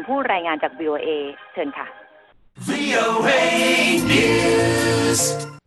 ผู้รายงานจาก VOA เชิญค่ะ VOA News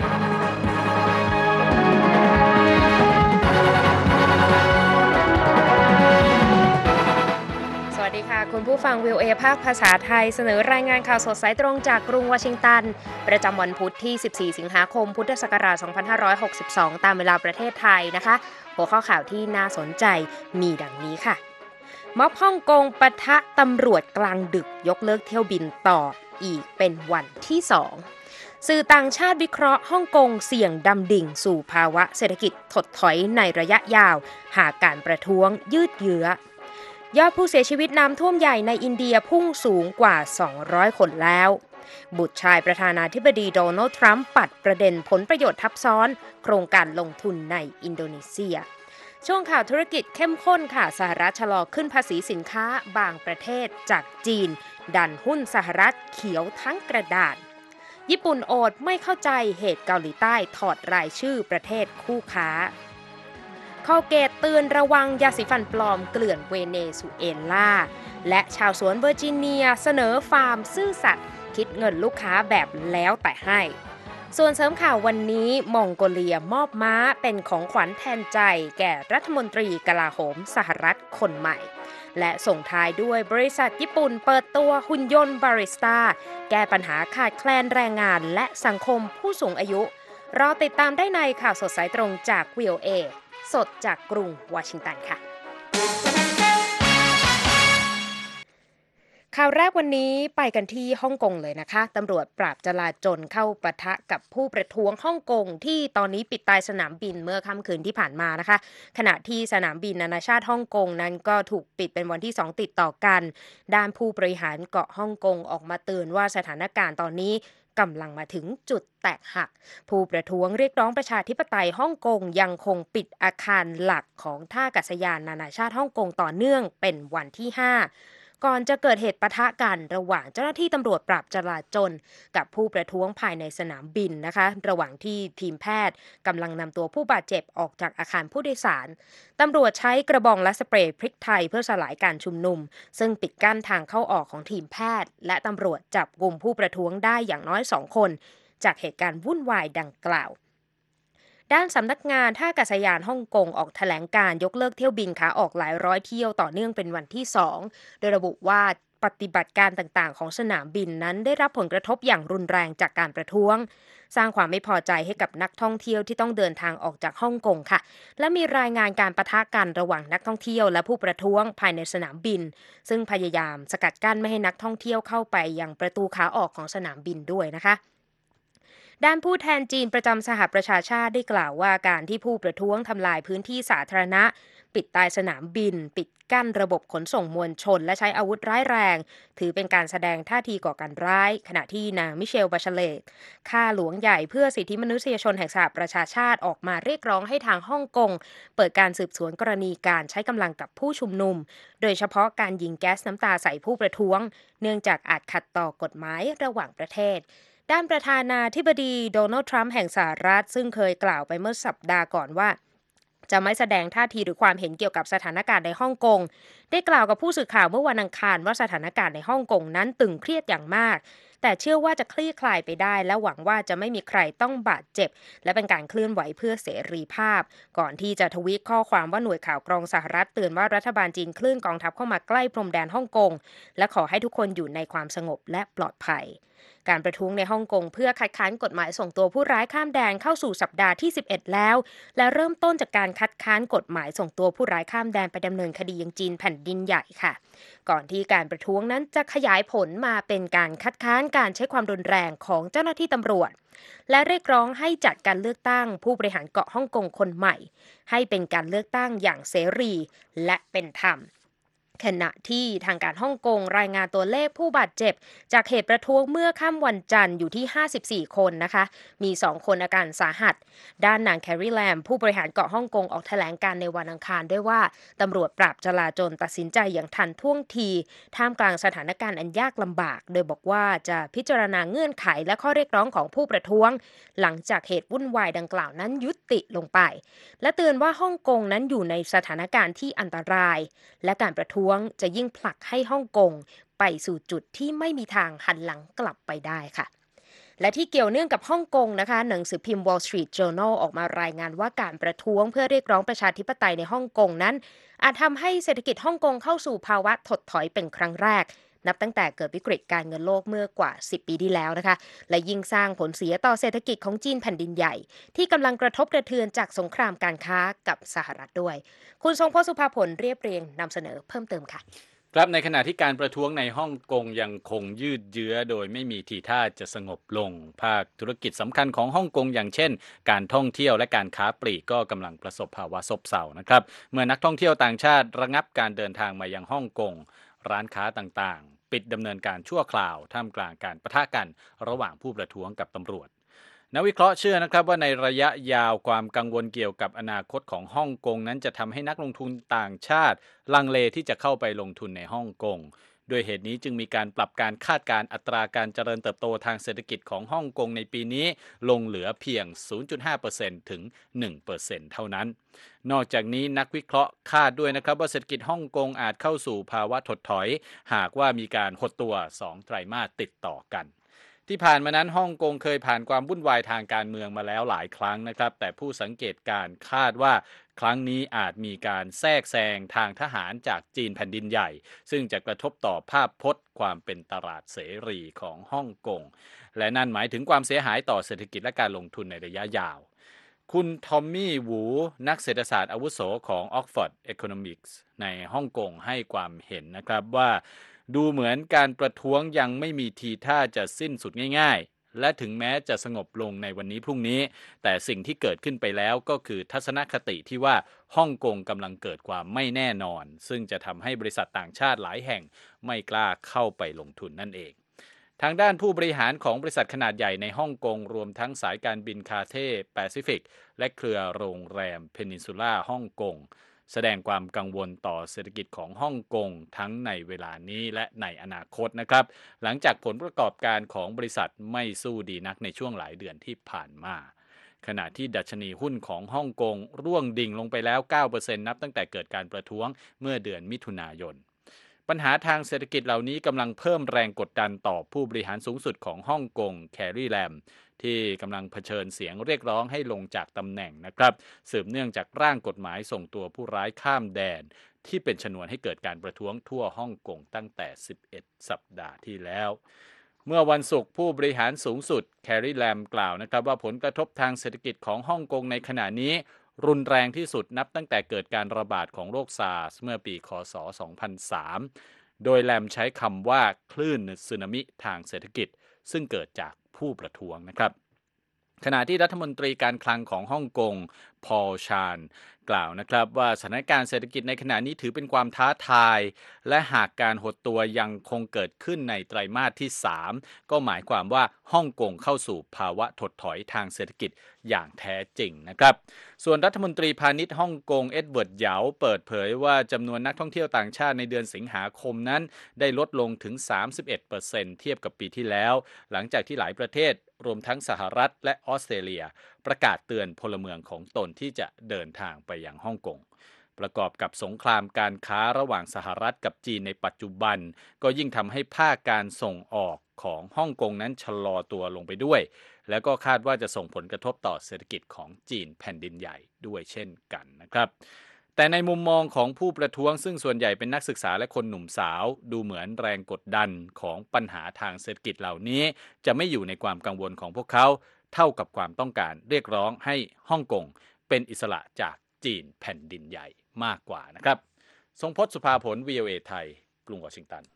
สวัสดีค่ะคุณผู้ฟัง VOA ภาคภาษาไทยเสนอรายงานข่าวสดสายตรงจากกรุงวอชิงตันประจำวันพุธที่14สิงหาคมพุทธศักราช2562ตามเวลาประเทศไทยนะคะหัวข้อข่าวที่น่าสนใจมีดังนี้ค่ะม็อบฮ่องกงปะทะตำรวจกลางดึกยกเลิกเที่ยวบินต่ออีกเป็นวันที่2สื่อต่างชาติวิเคราะห์ฮ่องกงเสี่ยงดำดิ่งสู่ภาวะเศรษฐกิจถดถอยในระยะยาวหากการประท้วงยืดเยื้อยอดผู้เสียชีวิตน้ำท่วมใหญ่ในอินเดียพุ่งสูงกว่า200คนแล้วบุตรชายประธานาธิบดีโดนัลด์ทรัมป์ปัดประเด็นผลประโยชน์ทับซ้อนโครงการลงทุนในอินโดนีเซียช่วงข่าวธุรกิจเข้มข้นค่ะสหรัฐชะลอขึ้นภาษีสินค้าบางประเทศจากจีนดันหุ้นสหรัฐเขียวทั้งกระดานญี่ปุ่นโอดไม่เข้าใจเหตุเกาหลีใต้ถอดรายชื่อประเทศคู่ค้าคอลเกตเตือนระวังยาสีฟันปลอมเกลื่อนเวเนซุเอลาและชาวสวนเวอร์จิเนียเสนอฟาร์มซื่อสัตย์คิดเงินลูกค้าแบบแล้วแต่ให้ส่วนเสริมข่าววันนี้มองโกเลียมอบม้าเป็นของขวัญแทนใจแก่รัฐมนตรีกลาโหมสหรัฐคนใหม่และส่งท้ายด้วยบริษัทญี่ปุ่นเปิดตัวหุ่นยนต์บาริสต้าแก้ปัญหาขาดแคลนแรงงานและสังคมผู้สูงอายุรอติดตามได้ในข่าวสดสายตรงจาก VOA สดจากกรุงวอชิงตันค่ะข่าวแรกวันนี้ไปกันที่ฮ่องกงเลยนะคะตำรวจปราบจลาจลเข้าปะทะกับผู้ประท้วงฮ่องกงที่ตอนนี้ปิดตายสนามบินเมื่อค่ำคืนที่ผ่านมานะคะขณะที่สนามบินนานาชาติฮ่องกงนั้นก็ถูกปิดเป็นวันที่2ติดต่อกันด้านผู้บริหารเกาะฮ่องกงออกมาเตือนว่าสถานการณ์ตอนนี้กำลังมาถึงจุดแตกหักผู้ประท้วงเรียกร้องประชาธิปไตยฮ่องกงยังคงปิดอาคารหลักของท่าอากาศยานนานาชาติฮ่องกงต่อเนื่องเป็นวันที่5ก่อนจะเกิดเหตุปะทะกันระหว่างเจ้าหน้าที่ตำรวจปราบจลาจลกับผู้ประท้วงภายในสนามบินนะคะระหว่างที่ทีมแพทย์กำลังนำตัวผู้บาดเจ็บออกจากอาคารผู้โดยสารตำรวจใช้กระบองและสเปรย์พริกไทยเพื่อสลายการชุมนุมซึ่งปิดกั้นทางเข้าออกของทีมแพทย์และตำรวจจับกุมผู้ประท้วงได้อย่างน้อย2คนจากเหตุการณ์วุ่นวายดังกล่าวด้านสำนักงานท่าอากาศยานฮ่องกงออกแถลงการยกเลิกเที่ยวบินขาออกหลายร้อยเที่ยวต่อเนื่องเป็นวันที่2โดยระบุว่าปฏิบัติการต่างๆของสนามบินนั้นได้รับผลกระทบอย่างรุนแรงจากการประท้วงสร้างความไม่พอใจให้กับนักท่องเที่ยวที่ต้องเดินทางออกจากฮ่องกงค่ะและมีรายงานการปะทะกันระหว่างนักท่องเที่ยวและผู้ประท้วงภายในสนามบินซึ่งพยายามสกัดกั้นไม่ให้นักท่องเที่ยวเข้าไปยังประตูขาออกของสนามบินด้วยนะคะด้านผู้แทนจีนประจำสหประชาชาติได้กล่าวว่าการที่ผู้ประท้วงทำลายพื้นที่สาธารณะปิดตายสนามบินปิดกั้นระบบขนส่งมวลชนและใช้อาวุธร้ายแรงถือเป็นการแสดงท่าทีก่อการร้ายขณะที่นางมิเชลบาชเลตข้าหลวงใหญ่เพื่อสิทธิมนุษยชนแห่งสหประชาชาติออกมาเรียกร้องให้ทางฮ่องกงเปิดการสืบสวนกรณีการใช้กำลังกับผู้ชุมนุมโดยเฉพาะการยิงแก๊สน้ำตาใส่ผู้ประท้วงเนื่องจากอาจขัดต่อกฎหมายระหว่างประเทศด้านประธานาธิบดีโดนัลด์ทรัมป์แห่งสหรัฐซึ่งเคยกล่าวไปเมื่อสัปดาห์ก่อนว่าจะไม่แสดงท่าทีหรือความเห็นเกี่ยวกับสถานการณ์ในฮ่องกงได้กล่าวกับผู้สื่อข่าวเมื่อวันอังคารว่าสถานการณ์ในฮ่องกงนั้นตึงเครียดอย่างมากแต่เชื่อว่าจะคลี่คลายไปได้และหวังว่าจะไม่มีใครต้องบาดเจ็บและเป็นการเคลื่อนไหวเพื่อเสรีภาพก่อนที่จะทวีตข้อความว่าหน่วยข่าวกรองสหรัฐเตือนว่ารัฐบาลจีนเคลื่อนกองทัพเข้ามาใกล้พรมแดนฮ่องกงและขอให้ทุกคนอยู่ในความสงบและปลอดภัยการประท้วงในฮ่องกงเพื่อคัดค้านกฎหมายส่งตัวผู้ร้ายข้ามแดนเข้าสู่สัปดาห์ที่11แล้วและเริ่มต้นจากการคัดค้านกฎหมายส่งตัวผู้ร้ายข้ามแดนไปดำเนินคดียังจีนแผ่นดินใหญ่ค่ะก่อนที่การประท้วงนั้นจะขยายผลมาเป็นการคัดค้านการใช้ความรุนแรงของเจ้าหน้าที่ตำรวจและเรียกร้องให้จัดการเลือกตั้งผู้บริหารเกาะฮ่องกงคนใหม่ให้เป็นการเลือกตั้งอย่างเสรีและเป็นธรรมขณะที่ทางการฮ่องกงรายงานตัวเลขผู้บาดเจ็บจากเหตุประท้วงเมื่อค่ำวันจันทร์อยู่ที่54คนนะคะมี2คนอาการสาหัสด้านนางแคร์รีแลมผู้บริหารเกาะฮ่องกงออกแถลงการในวันอังคารด้วยว่าตำรวจปราบจลาจลตัดสินใจอย่างทันท่วงทีท่ามกลางสถานการณ์อันยากลำบากโดยบอกว่าจะพิจารณาเงื่อนไขและข้อเรียกร้องของผู้ประท้วงหลังจากเหตุวุ่นวายดังกล่าวนั้นยุติลงไปและเตือนว่าฮ่องกงนั้นอยู่ในสถานการณ์ที่อันตรายและการประท้วงท้วงจะยิ่งผลักให้ฮ่องกงไปสู่จุดที่ไม่มีทางหันหลังกลับไปได้ค่ะและที่เกี่ยวเนื่องกับฮ่องกงนะคะหนังสือพิมพ์ Wall Street Journal ออกมารายงานว่าการประท้วงเพื่อเรียกร้องประชาธิปไตยในฮ่องกงนั้นอาจทำให้เศรษฐกิจฮ่องกงเข้าสู่ภาวะถดถอยเป็นครั้งแรกนับตั้งแต่เกิดวิกฤตการเงินโลกเมื่อกว่า10 ปีที่แล้วนะคะและยิ่งสร้างผลเสียต่อเศรษฐกิจของจีนแผ่นดินใหญ่ที่กำลังกระทบกระเทือนจากสงครามการค้ากับสหรัฐด้วยคุณทรงพจน์ สุภาผลเรียบเรียงนำเสนอเพิ่มเติมค่ะครับในขณะที่การประท้วงในฮ่องกงยังคงยืดเยื้อโดยไม่มีทีท่าจะสงบลงภาคธุรกิจสำคัญของฮ่องกงอย่างเช่นการท่องเที่ยวและการค้าปลีกก็กำลังประสบภาวะซบเซานะครับเมื่อนักท่องเที่ยวต่างชาติระงับการเดินทางมายังฮ่องกงร้านค้าต่างๆปิดดำเนินการชั่วคราวท่ามกลางการปะทะกันระหว่างผู้ประท้วงกับตำรวจนักวิเคราะห์เชื่อนะครับว่าในระยะยาวความกังวลเกี่ยวกับอนาคตของฮ่องกงนั้นจะทำให้นักลงทุนต่างชาติลังเลที่จะเข้าไปลงทุนในฮ่องกงด้วยเหตุนี้จึงมีการปรับการคาดการณ์อัตราการเจริญเติบโตทางเศรษฐกิจของฮ่องกงในปีนี้ลงเหลือเพียง 0.5% ถึง 1% เท่านั้นนอกจากนี้นักวิเคราะห์คาดด้วยนะครับว่าเศรษฐกิจฮ่องกงอาจเข้าสู่ภาวะถดถอยหากว่ามีการหดตัว2 ไตรมาสติดต่อกันที่ผ่านมานั้นฮ่องกงเคยผ่านความวุ่นวายทางการเมืองมาแล้วหลายครั้งนะครับแต่ผู้สังเกตการคาดว่าครั้งนี้อาจมีการแทรกแซงทางทหารจากจีนแผ่นดินใหญ่ซึ่งจะกระทบต่อภาพพจน์ความเป็นตลาดเสรีของฮ่องกงและนั่นหมายถึงความเสียหายต่อเศรษฐกิจและการลงทุนในระยะยาวคุณทอมมี่วูนักเศรษฐศาสตร์อาวุโสของ Oxford Economics ในฮ่องกงให้ความเห็นนะครับว่าดูเหมือนการประท้วงยังไม่มีทีท่าจะสิ้นสุดง่ายๆและถึงแม้จะสงบลงในวันนี้พรุ่งนี้แต่สิ่งที่เกิดขึ้นไปแล้วก็คือทัศนคติที่ว่าฮ่องกงกำลังเกิดความไม่แน่นอนซึ่งจะทำให้บริษัทต่างชาติหลายแห่งไม่กล้าเข้าไปลงทุนนั่นเองทางด้านผู้บริหารของบริษัทขนาดใหญ่ในฮ่องกงรวมทั้งสายการบินคาเท่แปซิฟิกและเครือโรงแรมเพนินซูล่าฮ่องกงแสดงความกังวลต่อเศรษฐกิจของฮ่องกงทั้งในเวลานี้และในอนาคตนะครับหลังจากผลประกอบการของบริษัทไม่สู้ดีนักในช่วงหลายเดือนที่ผ่านมาขณะที่ดัชนีหุ้นของฮ่องกงร่วงดิ่งลงไปแล้ว 9% นับตั้งแต่เกิดการประท้วงเมื่อเดือนมิถุนายนปัญหาทางเศรษฐกิจเหล่านี้กำลังเพิ่มแรงกดดันต่อผู้บริหารสูงสุดของฮ่องกงแคร์รีแลมที่กำลังเผชิญเสียงเรียกร้องให้ลงจากตำแหน่งนะครับสืบเนื่องจากร่างกฎหมายส่งตัวผู้ร้ายข้ามแดนที่เป็นชนวนให้เกิดการประท้วงทั่วฮ่องกงตั้งแต่11 สัปดาห์ที่แล้วเมื่อวันศุกร์ผู้บริหารสูงสุดแคร์รีแลมกล่าวนะครับว่าผลกระทบทางเศรษฐกิจของฮ่องกงในขณะนี้รุนแรงที่สุดนับตั้งแต่เกิดการระบาดของโรคซาร์สเมื่อปีคศ2003โดยแลมใช้คำว่าคลื่นสึนามิทางเศรษฐกิจซึ่งเกิดจากผู้ประท้วงนะครับขณะที่รัฐมนตรีการคลังของฮ่องกงพอลชานกล่าวนะครับว่าสถานการณ์เศรษฐกิจในขณะนี้ถือเป็นความท้าทายและหากการหดตัวยังคงเกิดขึ้นในไตรมาสที่3ก็หมายความว่าฮ่องกงเข้าสู่ภาวะถดถอยทางเศรษฐกิจอย่างแท้จริงนะครับส่วนรัฐมนตรีพาณิชย์ฮ่องกงเอ็ดเวิร์ดเหยาเปิดเผยว่าจำนวนนักท่องเที่ยวต่างชาติในเดือนสิงหาคมนั้นได้ลดลงถึง 31% เทียบกับปีที่แล้วหลังจากที่หลายประเทศรวมทั้งสหรัฐและออสเตรเลียประกาศเตือนพลเมืองของตนที่จะเดินทางไปยังฮ่องกงประกอบกับสงครามการค้าระหว่างสหรัฐกับจีนในปัจจุบันก็ยิ่งทำให้ภาคการส่งออกของฮ่องกงนั้นชะลอตัวลงไปด้วยแล้วก็คาดว่าจะส่งผลกระทบต่อเศรษฐกิจของจีนแผ่นดินใหญ่ด้วยเช่นกันนะครับแต่ในมุมมองของผู้ประท้วงซึ่งส่วนใหญ่เป็นนักศึกษาและคนหนุ่มสาวดูเหมือนแรงกดดันของปัญหาทางเศรษฐกิจเหล่านี้จะไม่อยู่ในความกังวลของพวกเขาเท่ากับความต้องการเรียกร้องให้ฮ่องกงเป็นอิสระจากจีนแผ่นดินใหญ่มากกว่านะครับทรงพจน์ สุภาผล VOA ไทยกรุงวอชิงตัน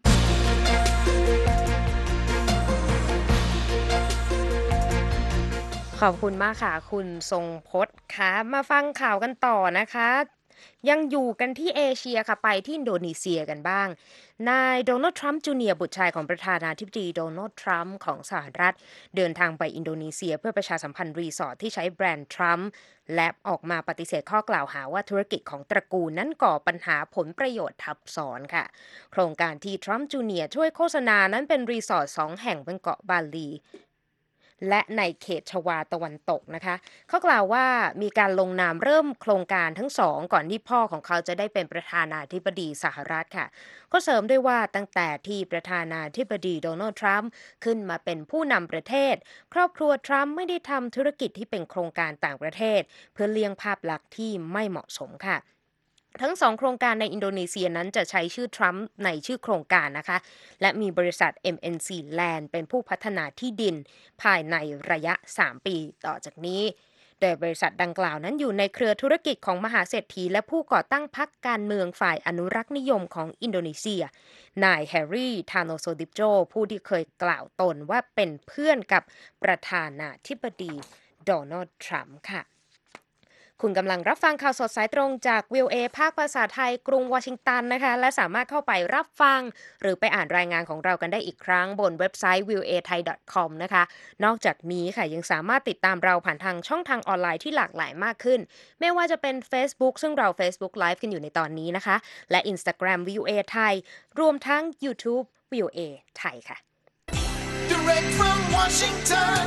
ขอบคุณมากค่ะคุณทรงพจน์ค่ะมาฟังข่าวกันต่อนะคะยังอยู่กันที่เอเชียค่ะไปที่อินโดนีเซียกันบ้างนายโดนัลด์ทรัมป์จูเนียร์บุตรชายของประธานาธิบดีโดนัลด์ทรัมป์ของสหรัฐเดินทางไปอินโดนีเซียเพื่อประชาสัมพันธ์รีสอร์ทที่ใช้แบรนด์ทรัมป์และออกมาปฏิเสธข้อกล่าวหาว่าธุรกิจของตระกูลนั้นก่อปัญหาผลประโยชน์ทับซ้อนค่ะโครงการที่ทรัมป์จูเนียร์ช่วยโฆษณานั้นเป็นรีสอร์ท2 แห่งบนเกาะบาลีและในเขตชวาตะวันตกนะคะเขากล่าวว่ามีการลงนามเริ่มโครงการทั้งสองก่อนที่พ่อของเขาจะได้เป็นประธานาธิบดีสหรัฐค่ะก็เสริมด้วยว่าตั้งแต่ที่ประธานาธิบดีโดนัลด์ทรัมป์ขึ้นมาเป็นผู้นำประเทศครอบครัวทรัมป์ไม่ได้ทำธุรกิจที่เป็นโครงการต่างประเทศเพื่อเลี่ยงภาพลักษณ์ที่ไม่เหมาะสมค่ะทั้งสองโครงการในอินโดนีเซียนั้นจะใช้ชื่อทรัมป์ในชื่อโครงการนะคะและมีบริษัท MNC Land เป็นผู้พัฒนาที่ดินภายในระยะ 3 ปีต่อจากนี้โดยบริษัทดังกล่าวนั้นอยู่ในเครือธุรกิจของมหาเศรษฐีและผู้ก่อตั้งพรรคการเมืองฝ่ายอนุรักษ์นิยมของอินโดนีเซียนายแฮร์รี่ทาโนโซดิปโจผู้ที่เคยกล่าวตนว่าเป็นเพื่อนกับประธานาธิบดีโดนัลด์ทรัมป์ค่ะคุณกำลังรับฟังข่าวสดสายตรงจาก VOA ภาคภาษาไทยกรุงวอชิงตันนะคะและสามารถเข้าไปรับฟังหรือไปอ่านรายงานของเรากันได้อีกครั้งบนเว็บไซต์ voathai.com นะคะนอกจากนี้ค่ะยังสามารถติดตามเราผ่านทางช่องทางออนไลน์ที่หลากหลายมากขึ้นไม่ว่าจะเป็น Facebook ซึ่งเรา Facebook Live กันอยู่ในตอนนี้นะคะและ Instagram VOA Thai รวมทั้ง YouTube VOA Thai ค่ะ Direct from Washington,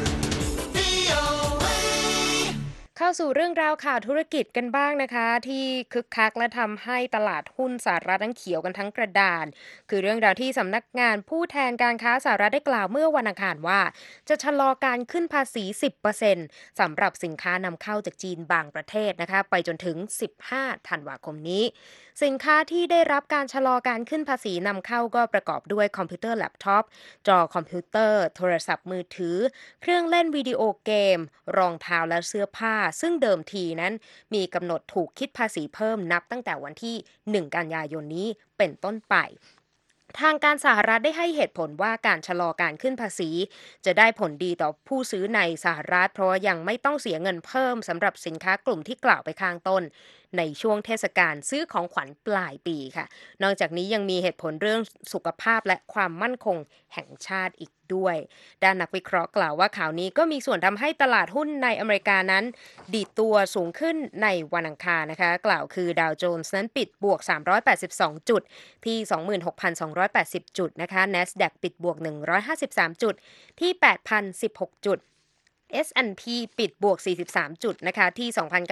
VOA. เข้าสู่เรื่องราวข่าวธุรกิจกันบ้างนะคะที่คึกคักและทำให้ตลาดหุ้นสหรัฐนั้นเขียวกันทั้งกระดานคือเรื่องราวที่สำนักงานผู้แทนการค้าสหรัฐได้กล่าวเมื่อวันอังคารว่าจะชะลอการขึ้นภาษี 10% สำหรับสินค้านำเข้าจากจีนบางประเทศนะคะไปจนถึง 15 ธันวาคมนี้สินค้าที่ได้รับการชะลอการขึ้นภาษีนำเข้าก็ประกอบด้วยคอมพิวเตอร์แล็ปท็อปจอคอมพิวเตอร์โทรศัพท์มือถือเครื่องเล่นวิดีโอเกมรองเท้าและเสื้อผ้าซึ่งเดิมทีนั้นมีกำหนดถูกคิดภาษีเพิ่มนับตั้งแต่วันที่ 1 กันยายนนี้เป็นต้นไปทางการสหรัฐได้ให้เหตุผลว่าการชะลอการขึ้นภาษีจะได้ผลดีต่อผู้ซื้อในสหรัฐเพราะว่ายังไม่ต้องเสียเงินเพิ่มสำหรับสินค้ากลุ่มที่กล่าวไปข้างต้นในช่วงเทศกาลซื้อของขวัญปลายปีค่ะนอกจากนี้ยังมีเหตุผลเรื่องสุขภาพและความมั่นคงแห่งชาติอีกด้วยด้านนักวิเคราะห์กล่าวว่าข่าวนี้ก็มีส่วนทำให้ตลาดหุ้นในอเมริกานั้นดีดตัวสูงขึ้นในวันอังคารนะคะกล่าวคือดาวโจนส์นั้นปิดบวก382จุดที่ 26,280 จุดนะคะ NASDAQ ปิดบวก153จุดที่ 8,016 จุดS&P ปิดบวก43จุดนะคะที่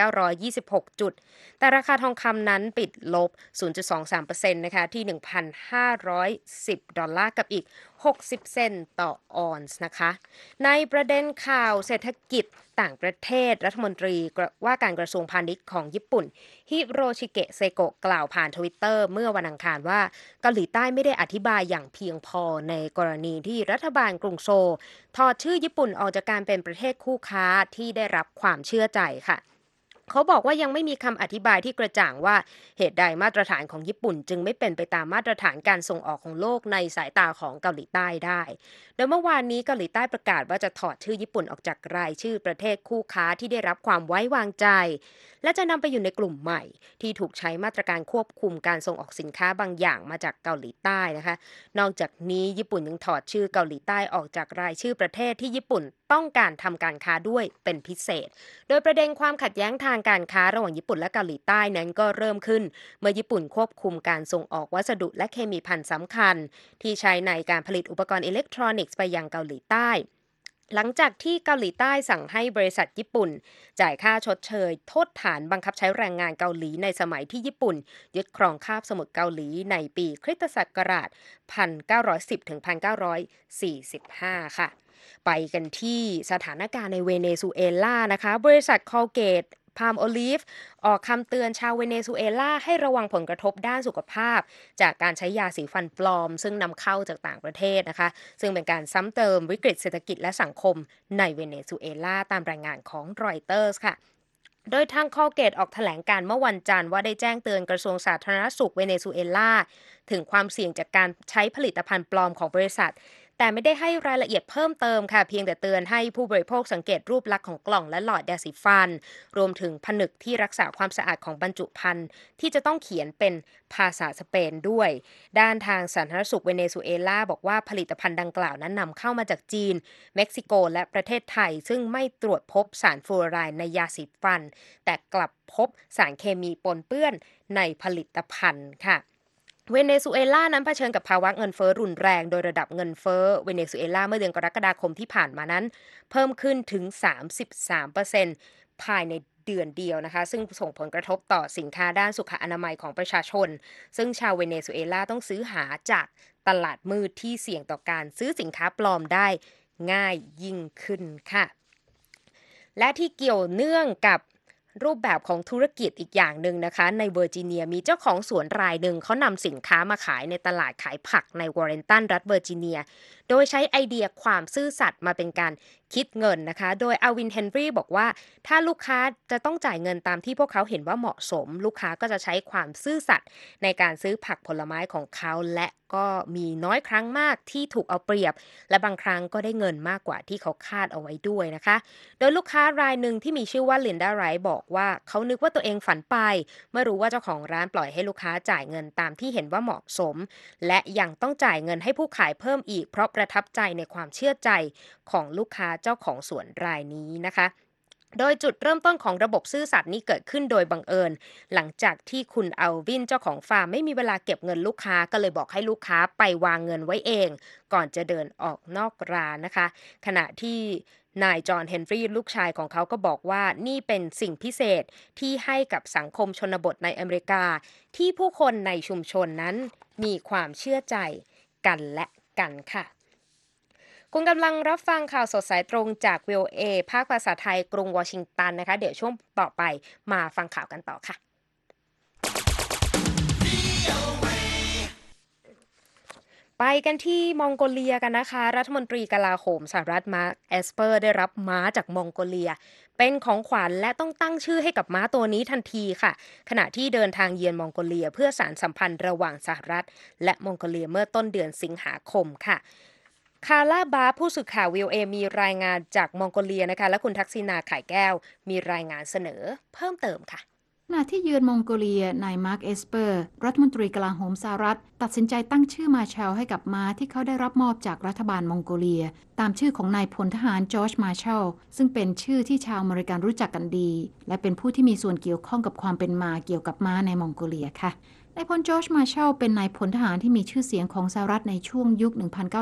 2,926 จุดแต่ราคาทองคำนั้นปิดลบ 0.23% นะคะที่ 1,510 ดอลลาร์กับอีก60 เซนต์ต่อออนซ์นะคะในประเด็นข่าวเศรษฐกิจต่างประเทศรัฐมนตรีว่าการกระทรวงพาณิชย์ของญี่ปุ่นฮิโรชิเกะเซโกะกล่าวผ่าน Twitter เมื่อวันอังคารว่าเกาหลีใต้ไม่ได้อธิบายอย่างเพียงพอในกรณีที่รัฐบาลกรุงโซลถอดชื่อญี่ปุ่นออกจากการเป็นประเทศคู่ค้าที่ได้รับความเชื่อใจค่ะเขาบอกว่ายังไม่มีคำอธิบายที่กระจ่างว่าเหตุใดมาตรฐานของญี่ปุ่นจึงไม่เป็นไปตามมาตรฐานการส่งออกของโลกในสายตาของเกาหลีใต้ได้โดยเมื่อวานนี้เกาหลีใต้ประกาศว่าจะถอดชื่อญี่ปุ่นออกจากรายชื่อประเทศคู่ค้าที่ได้รับความไว้วางใจและจะนำไปอยู่ในกลุ่มใหม่ที่ถูกใช้มาตรการควบคุมการส่งออกสินค้าบางอย่างมาจากเกาหลีใต้นะคะนอกจากนี้ญี่ปุ่นยังถอดชื่อเกาหลีใต้ออกจากรายชื่อประเทศที่ญี่ปุ่นต้องการทำการค้าด้วยเป็นพิเศษโดยประเด็นความขัดแย้งทางการค้าระหว่างญี่ปุ่นและเกาหลีใต้นั้นก็เริ่มขึ้นเมื่อญี่ปุ่นควบคุมการส่งออกวัสดุและเคมีภัณฑ์สำคัญที่ใช้ในการผลิตอุปกรณ์อิเล็กทรอนิกส์ไปยังเกาหลีใต้หลังจากที่เกาหลีใต้สั่งให้บริษัทญี่ปุ่นจ่ายค่าชดเชยโทษฐานบังคับใช้แรงงานเกาหลีในสมัยที่ญี่ปุ่นยึดครองคาบสมุทรเกาหลีในปีคริสตศักราช 1910 ถึง 1945 ค่ะไปกันที่สถานการณ์ในเวเนซุเอลานะคะบริษัทคอลเกตพาล์มโอลีฟออกคำเตือนชาวเวเนซุเอลาให้ระวังผลกระทบด้านสุขภาพจากการใช้ยาสีฟันปลอมซึ่งนำเข้าจากต่างประเทศนะคะซึ่งเป็นการซ้ำเติมวิกฤตเศรษฐกิจและสังคมในเวเนซุเอลาตามรายงานของรอยเตอร์สค่ะโดยทางคอลเกตออกแถลงการเมื่อวันจันทร์ว่าได้แจ้งเตือนกระทรวงสาธารณสุขเวเนซุเอลาถึงความเสี่ยงจากการใช้ผลิตภัณฑ์ปลอมของบริษัทแต่ไม่ได้ให้รายละเอียดเพิ่มเติมค่ะเพียงแต่เตือนให้ผู้บริโภคสังเกตรูปลักษณ์ของกล่องและหลอดยาสีฟันรวมถึงผนึกที่รักษาความสะอาดของบรรจุภัณฑ์ที่จะต้องเขียนเป็นภาษาสเปนด้วยด้านทางสาธารณสุขเวเนซุเอลาบอกว่าผลิตภัณฑ์ดังกล่าวนั้นนำเข้ามาจากจีนเม็กซิโกและประเทศไทยซึ่งไม่ตรวจพบสารฟลูออไรด์ในยาสีฟันแต่กลับพบสารเคมีปนเปื้อนในผลิตภัณฑ์ค่ะเวเนซุเอลานั้นเผชิญกับภาวะเงินเฟ้อรุนแรงโดยระดับเงินเฟ้อเวเนซุเอลาเมื่อเดือนกรกฎาคมที่ผ่านมานั้นเพิ่มขึ้นถึง 33% ภายในเดือนเดียวนะคะซึ่งส่งผลกระทบต่อสินค้าด้านสุขอนามัยของประชาชนซึ่งชาวเวเนซุเอลาต้องซื้อหาจากตลาดมืดที่เสี่ยงต่อการซื้อสินค้าปลอมได้ง่ายยิ่งขึ้นค่ะและที่เกี่ยวเนื่องกับรูปแบบของธุรกิจอีกอย่างหนึ่งนะคะในเวอร์จิเนียมีเจ้าของสวนรายหนึ่งเขานำสินค้ามาขายในตลาดขายผักในวอร์เรนตันรัฐเวอร์จิเนียโดยใช้ไอเดียความซื่อสัตย์มาเป็นการคิดเงินนะคะโดยอาวินเฮนรี่บอกว่าถ้าลูกค้าจะต้องจ่ายเงินตามที่พวกเขาเห็นว่าเหมาะสมลูกค้าก็จะใช้ความซื่อสัตย์ในการซื้อผักผลไม้ของเขาและก็มีน้อยครั้งมากที่ถูกเอาเปรียบและบางครั้งก็ได้เงินมากกว่าที่เขาคาดเอาไว้ด้วยนะคะโดยลูกค้ารายหนึ่งที่มีชื่อว่าลินดาไรท์บอกว่าเขานึกว่าตัวเองฝันไปเมื่อรู้ว่าเจ้าของร้านปล่อยให้ลูกค้าจ่ายเงินตามที่เห็นว่าเหมาะสมและยังต้องจ่ายเงินให้ผู้ขายเพิ่มอีกเพราะประทับใจในความเชื่อใจของลูกค้าเจ้าของสวนรายนี้นะคะโดยจุดเริ่มต้นของระบบซื่อสัตย์นี้เกิดขึ้นโดยบังเอิญหลังจากที่คุณอัลวินเจ้าของฟาร์มไม่มีเวลาเก็บเงินลูกค้าก็เลยบอกให้ลูกค้าไปวางเงินไว้เองก่อนจะเดินออกนอกร้านนะคะขณะที่นายจอห์นเฮนรี่ลูกชายของเขาก็บอกว่านี่เป็นสิ่งพิเศษที่ให้กับสังคมชนบทในอเมริกาที่ผู้คนในชุมชนนั้นมีความเชื่อใจกันและกันค่ะคุณกำลังรับฟังข่าวสดสายตรงจาก VOA ภาคภาษาไทยกรุงวอชิงตันนะคะเดี๋ยวช่วงต่อไปมาฟังข่าวกันต่อค่ะไปกันที่มองโกเลียกันนะคะรัฐมนตรีกลาโหมสหรัฐมาร์คเอสเปอร์ได้รับม้าจากมองโกเลียเป็นของขวัญและต้องตั้งชื่อให้กับม้าตัวนี้ทันทีค่ะขณะที่เดินทางเยือนมองโกเลียเพื่อสานสัมพันธ์ระหว่างสหรัฐและมองโกเลียเมื่อต้นเดือนสิงหาคมค่ะคาร่าบาผู้สื่อข่าว VOA มีรายงานจากมองโกเลียนะคะและคุณทักษิณาข่ายแก้วมีรายงานเสนอเพิ่มเติมค่ะขณะที่เยือนมองโกเลียนายมาร์คเอสเปอร์รัฐมนตรีกลาโหมสหรัฐตัดสินใจตั้งชื่อมาแชลให้กับม้าที่เขาได้รับมอบจากรัฐบาลมองโกเลียตามชื่อของนายพลทหารจอร์จมาร์แชลซึ่งเป็นชื่อที่ชาวอเมริกันรู้จักกันดีและเป็นผู้ที่มีส่วนเกี่ยวข้องกับความเป็นมาเกี่ยวกับม้าในมองโกเลียค่ะนายพลจอร์จมาร์แชลเป็นนายพลทหารที่มีชื่อเสียงของสหรัฐในช่วงยุค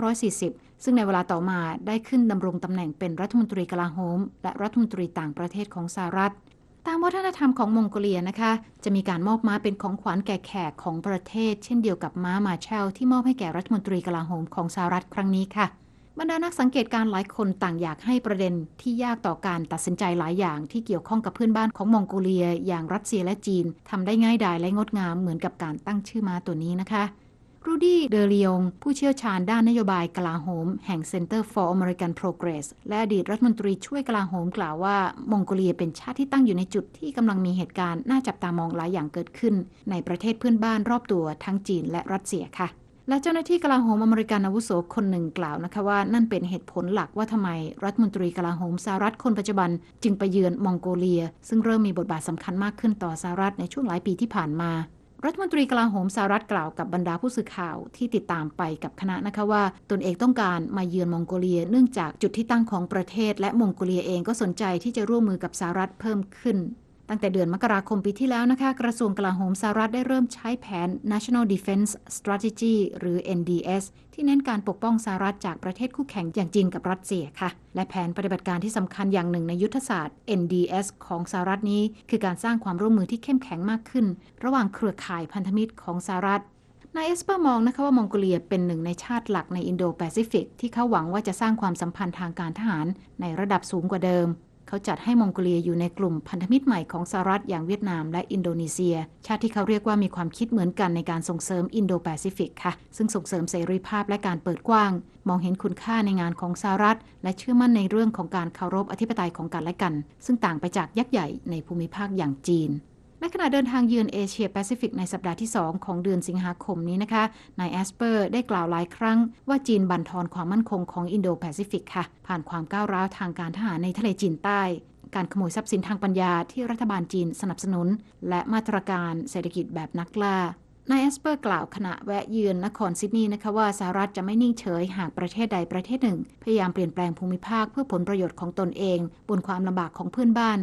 1940 ซึ่งในเวลาต่อมาได้ขึ้นดำรงตำแหน่งเป็นรัฐมนตรีกลาโหมและรัฐมนตรีต่างประเทศของสหรัฐตามวัฒนธรรมของมองโกเลียนะคะจะมีการมอบม้าเป็นของขวัญแก่แขกของประเทศเช่นเดียวกับม้ามาร์แชลที่มอบให้แก่รัฐมนตรีกลาโหมของสหรัฐครั้งนี้ค่ะบรรดานักสังเกตการหลายคนต่างอยากให้ประเด็นที่ยากต่อการตัดสินใจหลายอย่างที่เกี่ยวข้องกับเพื่อนบ้านของมองโกเลียอย่างรัสเซียและจีนทำได้ง่ายดายและงดงามเหมือนกับการตั้งชื่อม้าตัวนี้นะคะรูดี้เดอริองผู้เชี่ยวชาญด้านนโยบายกลาโหมแห่ง Center for American Progress และอดีตรัฐมนตรีช่วยกลาโหมกล่าวว่ามองโกเลียเป็นชาติที่ตั้งอยู่ในจุดที่กำลังมีเหตุการณ์น่าจับตามองหลายอย่างเกิดขึ้นในประเทศเพื่อนบ้านรอบตัวทั้งจีนและรัสเซียค่ะและเจ้าหน้าที่กลาโหมอเมริกันอาวุโสคนหนึ่งกล่าวนะคะว่านั่นเป็นเหตุผลหลักว่าทำไมรัฐมนตรีกลาโหมสหรัฐคนปัจจุบันจึงไปเยือนมองโกเลียซึ่งเริ่มมีบทบาทสำคัญมากขึ้นต่อสหรัฐในช่วงหลายปีที่ผ่านมารัฐมนตรีกลาโหมสหรัฐกล่าวกับบรรดาผู้สื่อข่าวที่ติดตามไปกับคณะนะคะว่าตนเองต้องการมาเยือนมองโกเลียเนื่องจากจุดที่ตั้งของประเทศและมองโกเลียเองก็สนใจที่จะร่วมมือกับสหรัฐเพิ่มขึ้นตั้งแต่เดือนมกราคมปีที่แล้วนะคะกระทรวงกลาโหมสหรัฐได้เริ่มใช้แผน National Defense Strategy หรือ NDS ที่เน้นการปกป้องสหรัฐจากประเทศคู่แข่งอย่างจีนกับรัสเซียค่ะและแผนปฏิบัติการที่สำคัญอย่างหนึ่งในยุทธศาสตร์ NDS ของสหรัฐนี้คือการสร้างความร่วมมือที่เข้มแข็งมากขึ้นระหว่างเครือข่ายพันธมิตรของสหรัฐนายเอสเปอร์มองนะคะว่ามองโกเลียเป็นหนึ่งในชาติหลักในอินโดแปซิฟิกที่เขาหวังว่าจะสร้างความสัมพันธ์ทางการทหารในระดับสูงกว่าเดิมเขาจัดให้มองโกเลียอยู่ในกลุ่มพันธมิตรใหม่ของสหรัฐอย่างเวียดนามและอินโดนีเซียชาติที่เขาเรียกว่ามีความคิดเหมือนกันในการส่งเสริมอินโดแปซิฟิกค่ะซึ่งส่งเสริมเสรีภาพและการเปิดกว้างมองเห็นคุณค่าในงานของสหรัฐและเชื่อมั่นในเรื่องของการเคารพอธิปไตยของกันและกันซึ่งต่างไปจากยักษ์ใหญ่ในภูมิภาคอย่างจีนในขณะเดินทางเยือนเอเชียแปซิฟิกในสัปดาห์ที่2ของเดือนสิงหาคมนี้นะคะนายแอสเปอร์ได้กล่าวหลายครั้งว่าจีนบั่นทอนความมั่นคงของอินโดแปซิฟิกค่ะผ่านความก้าวร้าวทางการทหารในทะเลจีนใต้การขโมยทรัพย์สินทางปัญญาที่รัฐบาลจีนสนับสนุนและมาตรการเศรษฐกิจแบบนักล่านายแอสเปอร์กล่าวขณะแวะเยือนนครซิดนีย์นะคะว่าสหรัฐจะไม่นิ่งเฉยหากประเทศใดประเทศหนึ่งพยายามเปลี่ยนแปลงภูมิภาคเพื่อผลประโยชน์ของตนเองบนความลำบากของเพื่อนบ้าน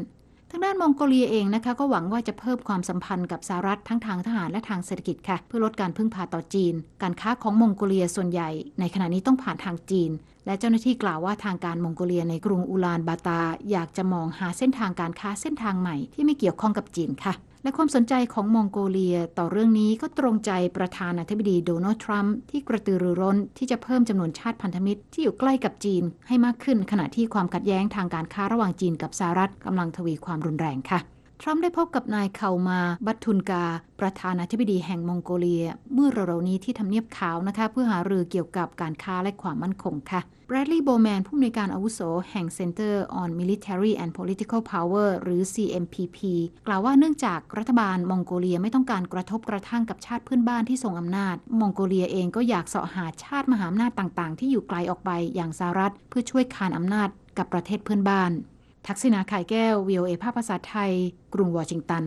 ทางด้านมองโกเลียเองนะคะก็หวังว่าจะเพิ่มความสัมพันธ์กับสหรัฐทั้งทางทหารและทางเศรษฐกิจค่ะเพื่อลดการพึ่งพาต่อจีนการค้าของมองโกเลียส่วนใหญ่ในขณะนี้ต้องผ่านทางจีนและเจ้าหน้าที่กล่าวว่าทางการมองโกเลียในกรุงอูลานบาตาอยากจะมองหาเส้นทางการค้าเส้นทางใหม่ที่ไม่เกี่ยวข้องกับจีนค่ะและความสนใจของมองโกเลียต่อเรื่องนี้ก็ตรงใจประธานาธิบดีโดนัลด์ทรัมป์ที่กระตือรือร้นที่จะเพิ่มจำนวนชาติพันธมิตรที่อยู่ใกล้กับจีนให้มากขึ้นขณะที่ความขัดแย้งทางการค้าระหว่างจีนกับสหรัฐกำลังทวีความรุนแรงค่ะทรัมป์ได้พบกับนายเคามาบัตทุนกาประธานาธิบดีแห่งมองโกเลียเมื่อเร็วๆนี้ที่ทำเนียบขาวนะคะเพื่อหารือเกี่ยวกับการค้าและความมั่นคงค่ะแบรดลีย์ โบแมนผู้อำนวยการอาวุโสแห่ง Center on Military and Political Power หรือ CMPP กล่าวว่าเนื่องจากรัฐบาลมองโกเลียไม่ต้องการกระทบกระทั่งกับชาติเพื่อนบ้านที่ทรงอำนาจมองโกเลียเองก็อยากเสาะหาชาติมหาอำนาจต่างๆที่อยู่ไกลออกไปอย่างสหรัฐเพื่อช่วยคานอำนาจกับประเทศเพื่อนบ้านทักษิณา ไข่แก้ว VOA ภาคภาษาไทยกรุงวอชิงตัน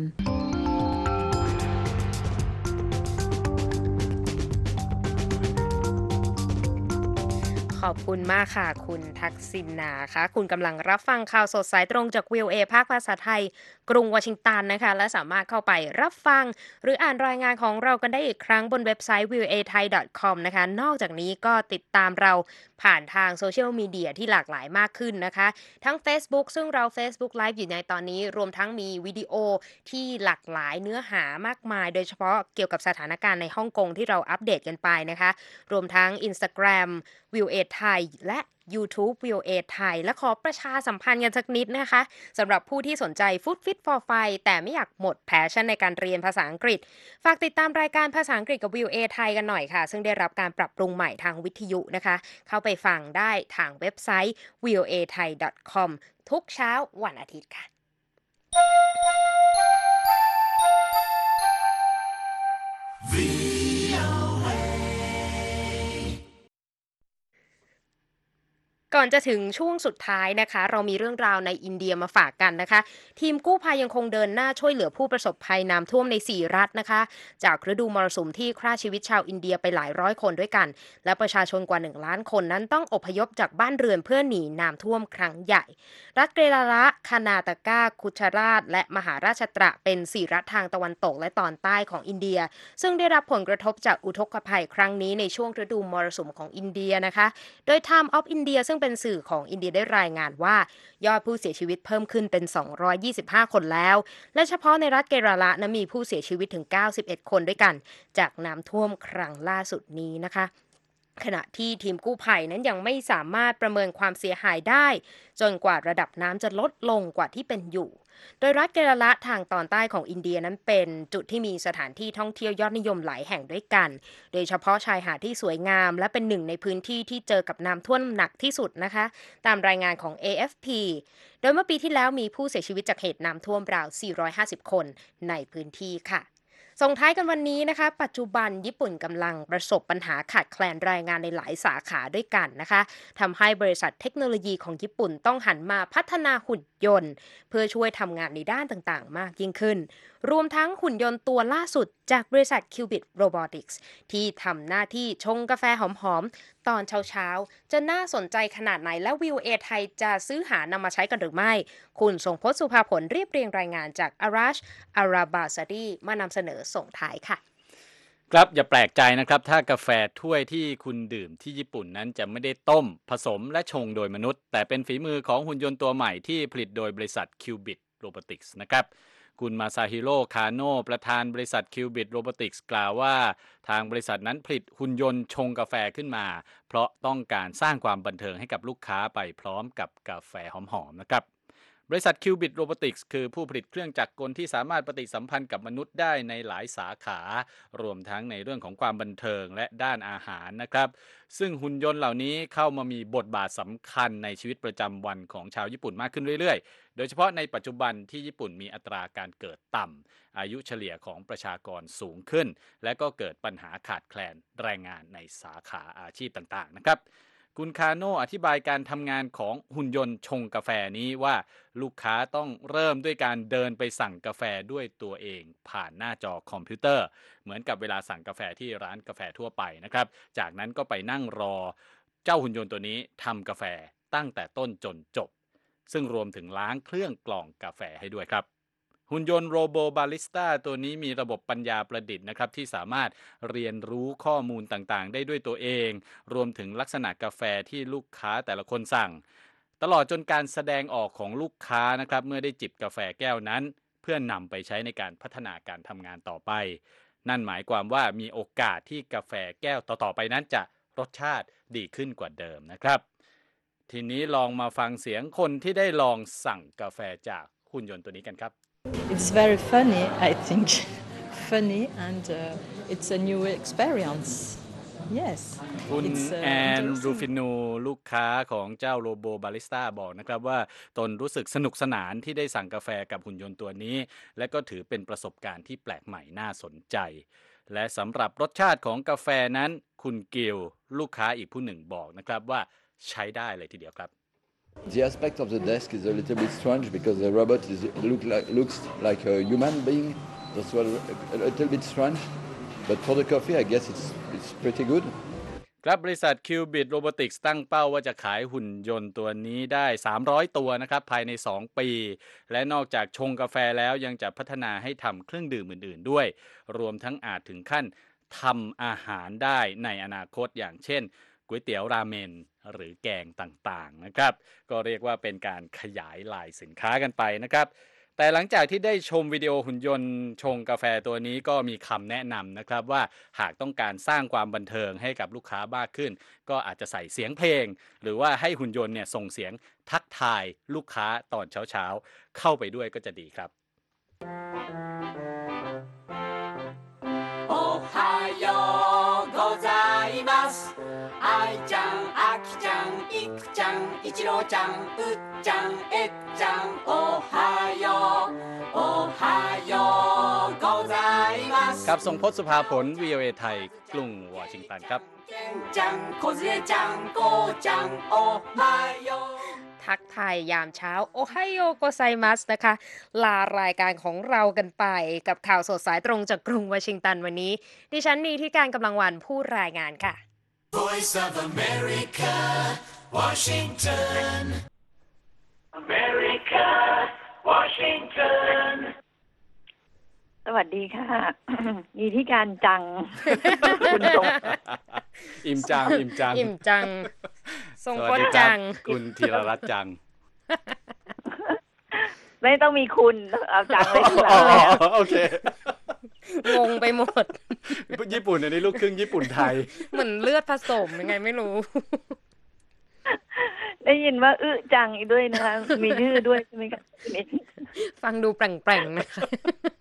ขอบคุณมากค่ะคุณทักษิณาค่ะคุณกำลังรับฟังข่าวสดสายตรงจาก VOA ภาคภาษาไทยกรุงวอชิงตันนะคะและสามารถเข้าไปรับฟังหรืออ่านรายงานของเรากันได้อีกครั้งบนเว็บไซต์ voathai.com นะคะนอกจากนี้ก็ติดตามเราผ่านทางโซเชียลมีเดียที่หลากหลายมากขึ้นนะคะทั้ง Facebook ซึ่งเรา Facebook Live อยู่ในตอนนี้รวมทั้งมีวิดีโอที่หลากหลายเนื้อหามากมายโดยเฉพาะเกี่ยวกับสถานการณ์ในฮ่องกงที่เราอัปเดตกันไปนะคะรวมทั้ง Instagram VOA Thai และ YouTube VOA Thai และขอประชาสัมพันธ์กันสักนิดนะคะสำหรับผู้ที่สนใจ Food Fit for Fun แต่ไม่อยากหมดแพชชั่นในการเรียนภาษาอังกฤษฝากติดตามรายการภาษาอังกฤษกับ VOA Thai กันหน่อยค่ะซึ่งได้รับการปรับปรุงใหม่ทางวิทยุนะคะเข้าไปฟังได้ทางเว็บไซต์ voathai.com ทุกเช้าวันอาทิตย์ค่ะก่อนจะถึงช่วงสุดท้ายนะคะเรามีเรื่องราวในอินเดียมาฝากกันนะคะทีมกู้ภัยยังคงเดินหน้าช่วยเหลือผู้ประสบภัยน้ำท่วมใน4รัฐนะคะจากฤดูมรสุมที่ฆ่าชีวิตชาวอินเดียไปหลายร้อยคนด้วยกันและประชาชนกว่า1ล้านคนนั้นต้องอพยพจากบ้านเรือนเพื่อหนีน้ำท่วมครั้งใหญ่รัฐเกราละคานาตากาคุชราชและมหาราชตระเป็น4รัฐทางตะวันตกและตอนใต้ของอินเดียซึ่งได้รับผลกระทบจากอุทกภัยครั้งนี้ในช่วงฤดูมรสุมของอินเดียนะคะโดย Time of India ซึ่งเป็นสื่อของอินเดียได้รายงานว่ายอดผู้เสียชีวิตเพิ่มขึ้นเป็น225คนแล้วและเฉพาะในรัฐเกราละนั้นมีผู้เสียชีวิตถึง91คนด้วยกันจากน้ำท่วมครั้งล่าสุดนี้นะคะขณะที่ทีมกู้ภัยนั้นยังไม่สามารถประเมินความเสียหายได้จนกว่าระดับน้ำจะลดลงกว่าที่เป็นอยู่โดยรัฐเกราละทางตอนใต้ของอินเดียนั้นเป็นจุดที่มีสถานที่ท่องเที่ยวยอดนิยมหลายแห่งด้วยกันโดยเฉพาะชายหาดที่สวยงามและเป็นหนึ่งในพื้นที่ที่เจอกับน้ำท่วมหนักที่สุดนะคะตามรายงานของ AFP โดยเมื่อปีที่แล้วมีผู้เสียชีวิตจากเหตุน้ำท่วมราว450คนในพื้นที่ค่ะส่งท้ายกันวันนี้นะคะปัจจุบันญี่ปุ่นกำลังประสบปัญหาขาดแคลนแรงงานในหลายสาขาด้วยกันนะคะทำให้บริษัทเทคโนโลยีของญี่ปุ่นต้องหันมาพัฒนาหุ่นยนต์เพื่อช่วยทำงานในด้านต่างๆมากยิ่งขึ้นรวมทั้งหุ่นยนต์ตัวล่าสุดจากบริษัท Qubit Robotics ที่ทำหน้าที่ชงกาแฟหอมๆตอนเช้าๆจะน่าสนใจขนาดไหนและวิวเอไทยจะซื้อหานำมาใช้กันหรือไม่คุณทรงพจน์สุภาผลเรียบเรียงรายงานจากอาราชอาราบาซาดีมานำเสนอส่งท้ายค่ะครับอย่าแปลกใจนะครับถ้ากาแฟถ้วยที่คุณดื่มที่ญี่ปุ่นนั้นจะไม่ได้ต้มผสมและชงโดยมนุษย์แต่เป็นฝีมือของหุ่นยนต์ตัวใหม่ที่ผลิตโดยบริษัท Qubit Robotics นะครับคุณมาซาฮิโร่คาโนประธานบริษัท Qubit Robotics กล่าวว่าทางบริษัทนั้นผลิตหุ่นยนต์ชงกาแฟขึ้นมาเพราะต้องการสร้างความบันเทิงให้กับลูกค้าไปพร้อมกับกาแฟหอมๆนะครับบริษัท Qubit Robotics คือผู้ผลิตเครื่องจักรกลที่สามารถปฏิสัมพันธ์กับมนุษย์ได้ในหลายสาขารวมทั้งในเรื่องของความบันเทิงและด้านอาหารนะครับซึ่งหุ่นยนต์เหล่านี้เข้ามามีบทบาทสำคัญในชีวิตประจำวันของชาวญี่ปุ่นมากขึ้นเรื่อยๆโดยเฉพาะในปัจจุบันที่ญี่ปุ่นมีอัตราการเกิดต่ำอายุเฉลี่ยของประชากรสูงขึ้นและก็เกิดปัญหาขาดแคลนแรงงานในสาขาอาชีพต่างๆนะครับคุณคาโนอธิบายการทำงานของหุ่นยนต์ชงกาแฟนี้ว่าลูกค้าต้องเริ่มด้วยการเดินไปสั่งกาแฟด้วยตัวเองผ่านหน้าจอคอมพิวเตอร์เหมือนกับเวลาสั่งกาแฟที่ร้านกาแฟทั่วไปนะครับจากนั้นก็ไปนั่งรอเจ้าหุ่นยนต์ตัวนี้ทำกาแฟตั้งแต่ต้นจนจบซึ่งรวมถึงล้างเครื่องกรองกาแฟให้ด้วยครับหุ่นยนต์โรโบบาริสต้าตัวนี้มีระบบปัญญาประดิษฐ์นะครับที่สามารถเรียนรู้ข้อมูลต่างๆได้ด้วยตัวเองรวมถึงลักษณะกาแฟที่ลูกค้าแต่ละคนสั่งตลอดจนการแสดงออกของลูกค้านะครับเมื่อได้จิบกาแฟแก้วนั้นเพื่อนำไปใช้ในการพัฒนาการทำงานต่อไปนั่นหมายความว่ามีโอกาสที่กาแฟแก้วต่อๆไปนั้นจะรสชาติดีขึ้นกว่าเดิมนะครับทีนี้ลองมาฟังเสียงคนที่ได้ลองสั่งกาแฟจากหุ่นยนต์ตัวนี้กันครับ It's very funny, I think. Funny and it's a new experience. Yes. คุณ it's แอนรู interesting. ฟินูลูกค้าของเจ้าโรโบบาริสต้าบอกนะครับว่าตนรู้สึกสนุกสนานที่ได้สั่งกาแฟกับหุ่นยนต์ตัวนี้และก็ถือเป็นประสบการณ์ที่แปลกใหม่น่าสนใจและสำหรับรสชาติของกาแฟนั้นคุณกิลลูกค้าอีกผู้หนึ่งบอกนะครับว่าใช้ได้เลยทีเดียวครับ The aspect of the desk is a little bit strange because the robot looks like a human being. That's what a little bit strange. But for the coffee, I guess it's pretty good. ครับบริษัท Qubit Robotics ตั้งเป้าว่าจะขายหุ่นยนต์ตัวนี้ได้300ตัวนะครับภายใน2ปีและนอกจากชงกาแฟแล้วยังจะพัฒนาให้ทำเครื่องดื่มอื่นๆด้วยรวมทั้งอาจถึงขั้นทำอาหารได้ในอนาคตอย่างเช่นก๋วยเตี๋ยวราเมนหรือแกงต่างๆนะครับก็เรียกว่าเป็นการขยายลายสินค้ากันไปนะครับแต่หลังจากที่ได้ชมวิดีโอหุ่นยนต์ชงกาแฟตัวนี้ก็มีคำแนะนำนะครับว่าหากต้องการสร้างความบันเทิงให้กับลูกค้ามากขึ้นก็อาจจะใส่เสียงเพลงหรือว่าให้หุ่นยนต์เนี่ยส่งเสียงทักทายลูกค้าตอนเช้าๆเข้าไปด้วยก็จะดีครับおはようございますあいちゃんあきちゃんいくちゃんいちろうちゃんうっちゃんえっちゃんおはようおはようございますครับทรงพจน์สุภาผล VOA ไทยกรุงวอชิงตันครับけんちゃんこずえちゃんこうちゃんおはようทักทายยามเช้าโอไฮโอโกไซมัสนะคะลารายการของเรากันไปกับข่าวสดสายตรงจากกรุงวอชิงตันวันนี้ดิฉันนีที่การกำลังวันผู้รายงานค่ะ Voice of America Washington America Washington สวัสดีค่ะ มีที่การจัง คุณทรงอิ่มจังอิ่มจังทรงพจน์จังคุณธีรรัตน์จังไม่ต้องมีคุณเอาจังเลยทีหลังโอเคงงไปหมดญี่ปุ่นอันนี้ลูกครึ่งญี่ปุ่นไทยเหมือนเลือดผสมยังไงไม่รู้ได้ยินว่าจังอีกด้วยนะคะมีชื่อด้วยใช่ไหมคะฟังดูแปลงๆนะคะ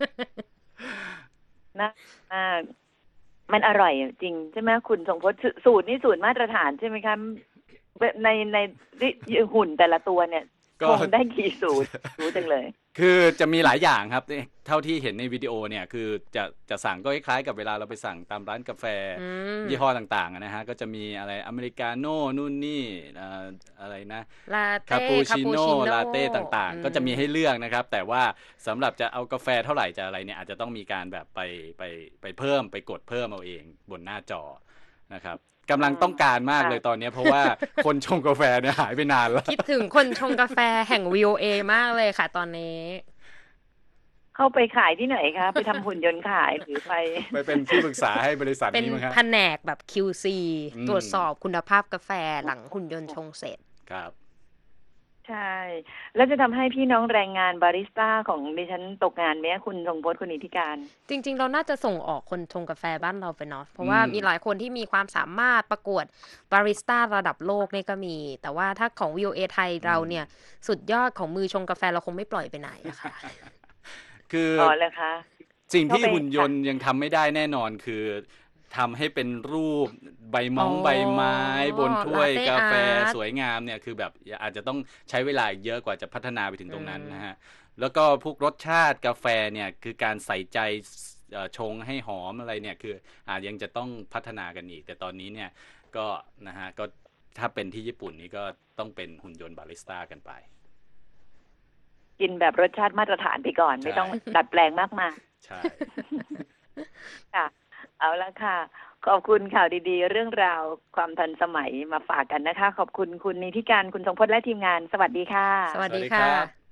นะมันอร่อยจริงใช่ไหมคุณทรงพจน์สูตรนี่สูตรมาตรฐานใช่ไหมคะในหุ่นแต่ละตัวเนี่ยคงได้กี่สูตรรู้จังเลยคือจะมีหลายอย่างครับเท่าที่เห็นในวิดีโอเนี่ยคือจะสั่งก็คล้ายๆกับเวลาเราไปสั่งตามร้านกาแฟยี่ห้อต่างๆนะฮะก็จะมีอะไรอเมริกาโน่นู่นนี่อะไรนะคาปูชิโน่ลาเต้ต่างๆก็จะมีให้เลือกนะครับแต่ว่าสำหรับจะเอากาแฟเท่าไหร่จะอะไรเนี่ยอาจจะต้องมีการแบบไปเพิ่มไปกดเพิ่มเอาเองบนหน้าจอนะครับกำลังต้องการมากเลยตอนนี้เพราะว่าคนชงกาแฟเนี่ยหายไปนานแล้วคิดถึงคนชงกาแฟแห่ง VOA มากเลยค่ะตอนนี้เข้าไปขายที่ไหนคะไปทำหุ่นยนต์ขายหรือไปเป็นที่ปรึกษาให้บริษัทนี้มั้งครับเป็นแผนกแบบ QC ตรวจสอบคุณภาพกาแฟหลังหุ่นยนต์ชงเสร็จครับใช่แล้วจะทำให้พี่น้องแรงงานบาริสต้าของดิฉันตกงานไหมคุณทรงพจน์คุณอิทธิการจริงๆเราน่าจะส่งออกคนชงกาแฟบ้านเราไปเนาะเพราะว่ามีหลายคนที่มีความสามารถประกวดบาริสต้าระดับโลกนี่ก็มีแต่ว่าถ้าของ VOA ไทยเราเนี่ยสุดยอดของมือชงกาแฟเราคงไม่ปล่อยไปไหนอะค่ะคือเลยคะสิ่งที่หุ่นยนต์ยังทำไม่ได้แน่นอนคือทำให้เป็นรูปใบไม้บนถ้วยกาแฟสวยงามเนี่ยคือแบบอาจจะต้องใช้เวลาเยอะกว่าจะพัฒนาไปถึงตรงนั้นนะฮะแล้วก็พวกรสชาติกาแฟเนี่ยคือการใส่ใจชงให้หอมอะไรเนี่ยคือยังจะต้องพัฒนากันอีกแต่ตอนนี้เนี่ยก็นะฮะก็ถ้าเป็นที่ญี่ปุ่นนี่ก็ต้องเป็นหุ่นยนต์บาริสต้ากันไปกินแบบรสชาติมาตรฐานไปก่อนไม่ต้องดัดแปลงมากมายใช่ค่ะเอาละค่ะขอบคุณข่าวดีๆเรื่องราวความทันสมัยมาฝากกันนะคะขอบคุณคุณนิติการคุณทรงพจน์และทีมงานสวัสดีค่ะสวัสดีค่ะ